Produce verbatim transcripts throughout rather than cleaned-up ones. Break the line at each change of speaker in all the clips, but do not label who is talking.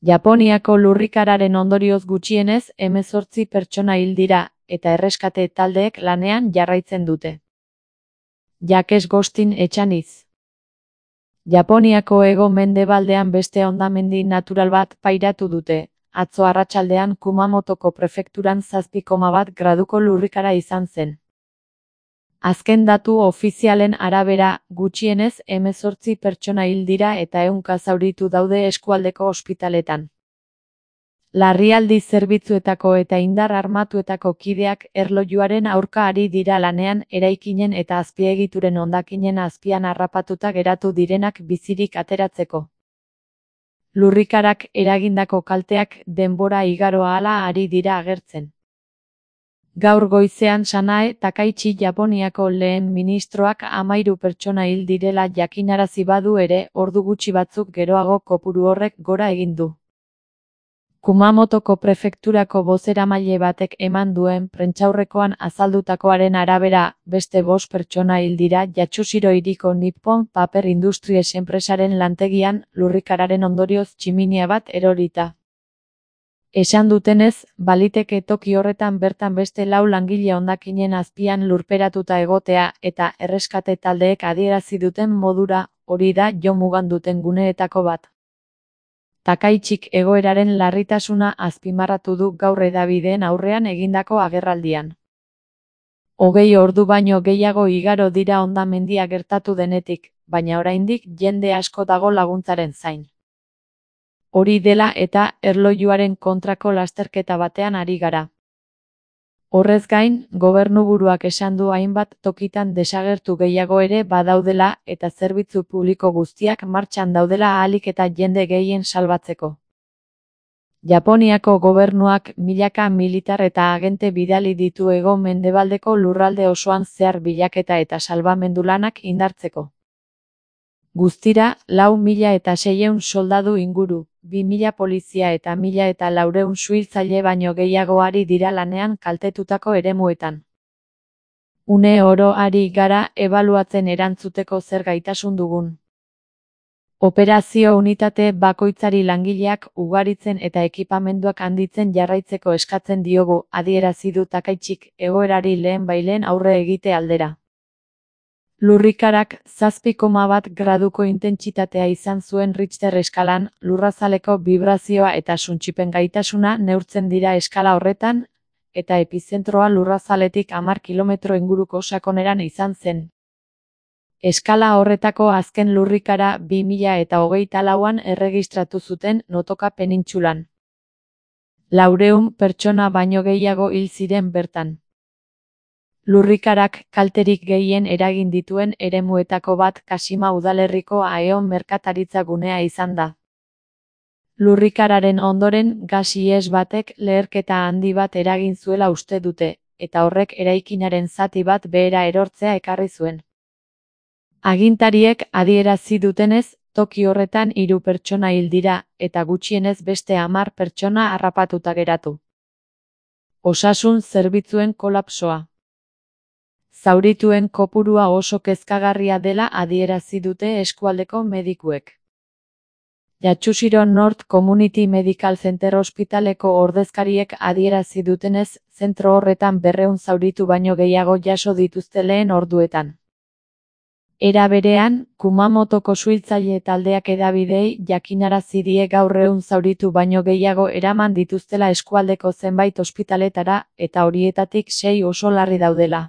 Japoniako lurrikararen ondorioz gutxienez hemezortzi pertsona hil dira, eta erreskate taldeek lanean jarraitzen dute. Jakes Gostin Etxaniz. Japoniako hego-mendebaldean beste hondamendi natural bat pairatu dute. Atzo arratsaldean Kumamotoko prefekturan zazpi koma bat graduko lurrikara izan zen. Azken datu ofizialen arabera, gutxienez hemezortzi pertsona hil dira eta ehunka zauritu daude eskualdeko ospitaletan. Larrialdi zerbitzuetako eta indar armatuetako kideak erlojuaren aurka ari dira lanean eraikinen eta azpiegituren hondakinen azpian harrapatuta geratu direnak bizirik ateratzeko. Lurrikarak eragindako kalteak denbora igaro ahala ari dira agertzen. Gaur goizean Sanae Takaichi Japoniako lehen ministroak hamahiru pertsona hil direla jakinarazi badu ere, ordu gutxi batzuk geroago kopuru horrek gora egin du. Kumamotoko prefekturako bozeramaile batek eman duen prentsaurrekoan azaldutakoaren arabera, beste bost pertsona hil dira Yatsushiro hiriko Nippon Paper Industries enpresaren lantegian, lurrikararen ondorioz tximinia bat erorita. Esan dutenez, baliteke toki horretan bertan beste lau langile hondakinen azpian lurperatuta egotea eta erreskate taldeek adierazi duten modura, hori da jo mugan duten guneetako bat. Takaichik egoeraren larritasuna azpimarratu du gaur hedabideen aurrean egindako agerraldian. Hogei ordu baino gehiago igaro dira hondamendia gertatu denetik, baina oraindik jende asko dago laguntzaren zain. Hori dela eta erlojuaren kontrako lasterketa batean ari gara. Horrez gain, gobernuburuak esan du hainbat tokitan desagertu gehiago ere badaudela eta zerbitzu publiko guztiak martxan daudela ahalik eta jende gehien salbatzeko. Japoniako gobernuak milaka militar eta agente bidali ditu hego-mendebaldeko lurralde osoan zehar bilaketa eta salbamendu lanak indartzeko. Guztira, lau mila eta seiehun soldadu inguru, bi mila polizia eta mila eta laurehun suhiltzaile baino gehiago ari dira lanean kaltetutako eremuetan. Une oro ari gara ebaluatzen erantzuteko zer gaitasun dugun. Operazio unitate bakoitzari langileak ugaritzen eta ekipamenduak handitzen jarraitzeko eskatzen diogu, adierazi du Takaichik egoerari lehen bailen aurre egite aldera. Lurrikarak zazpi koma bat graduko intentsitatea izan zuen Richter eskalan, lurrazaleko bibrazioa eta suntsipen gaitasuna neurtzen dira eskala horretan, eta epizentroa lurrazaletik hamar kilometro inguruko sakoneran izan zen. Eskala horretako azken lurrikara bi mila eta hogeita lauan erregistratu zuten Notoka penintsulan. Laurehun pertsona baino gehiago hil ziren bertan. Lurrikarak kalterik gehien eragin dituen eremuetako bat Kashima udalerriko Aeon merkataritza gunea izan da. Lurrikararen ondoren gas ihes batek leherketa handi bat eragin zuela uste dute, eta horrek eraikinaren zati bat behera erortzea ekarri zuen. Agintariek adierazi dutenez, toki horretan hiru pertsona hil dira, eta gutxienez beste hamar pertsona harrapatuta geratu. Osasun zerbitzuen kolapsoa. Zaurituen kopurua oso kezkagarria dela adierazi dute eskualdeko medikuek. Yatsushiro North Community Medical Center ospitaleko ordezkariek adierazi dutenez, zentro horretan berrehun zauritu baino gehiago jaso dituzte lehen orduetan. Era berean, Kumamotoko suhiltzaile taldeak hedabideei jakinarazi die gaur ehun zauritu baino gehiago eraman dituztela eskualdeko zenbait ospitaletara, eta horietatik sei oso larri daudela.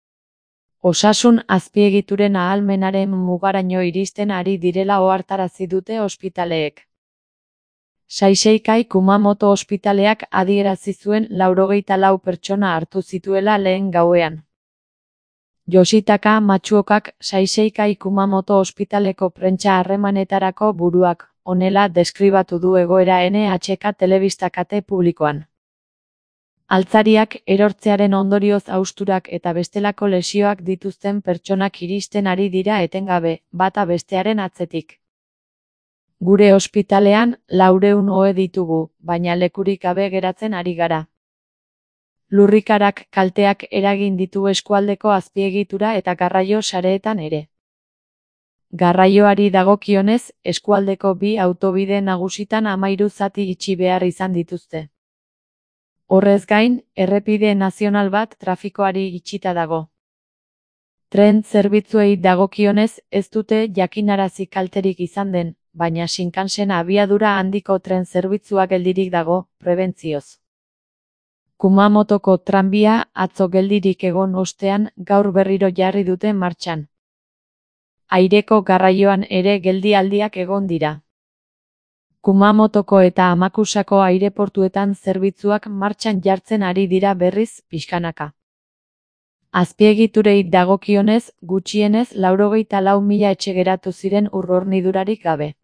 Osasun azpiegituren ahalmenaren mugaraino iristen ari direla ohartarazi dute ospitaleek. Saiseikai Kumamoto ospitaleak adierazi zuen laurogeita lau pertsona hartu zituela lehen gauean. Yoshitaka Matsuokak Saiseikai Kumamoto ospitaleko prentsa harremanetarako buruak, honela deskribatu du egoera N H K telebista kate publikoan. Altzariak erortzearen ondorioz hausturak eta bestelako lesioak dituzten pertsonak iristen ari dira etengabe, bata bestearen atzetik. Gure ospitalean laurehun ohe ditugu, baina lekurik gabe geratzen ari gara. Lurrikarak kalteak eragin ditu eskualdeko azpiegitura eta garraio sareetan ere. Garraioari dagokionez, eskualdeko bi autobide nagusitan hamahiru zati itxi behar izan dituzte. Horrez gain, errepide nazional bat trafikoari itxita dago. Tren zerbitzuei dagokionez ez dute jakinarazi kalterik izan den, baina Shinkansen abiadura handiko tren zerbitzua geldirik dago, prebentzioz. Kumamotoko tranbia atzo geldirik egon ostean gaur berriro jarri dute martxan. Aireko garraioan ere geldialdiak egon dira. Kumamotoko eta Amakusako aireportuetan zerbitzuak martxan jartzen ari dira berriz pixkanaka. Azpiegiturei dagokionez, gutxienez laurogeita lau mila etxe geratu ziren ur hornidurarik gabe.